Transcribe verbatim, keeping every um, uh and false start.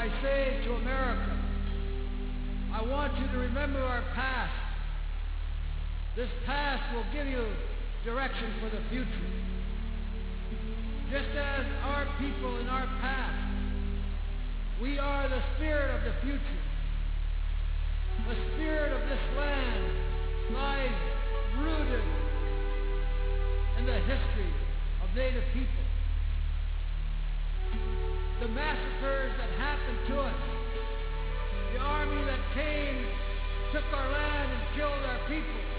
I say to America, I want you to remember our past. This past will give you direction for the future. Just as our people in our past, we are the spirit of the future. The spirit of this land lies rooted in the history of Native people. The massacres that happened to us, the army that came, took our land and killed our people,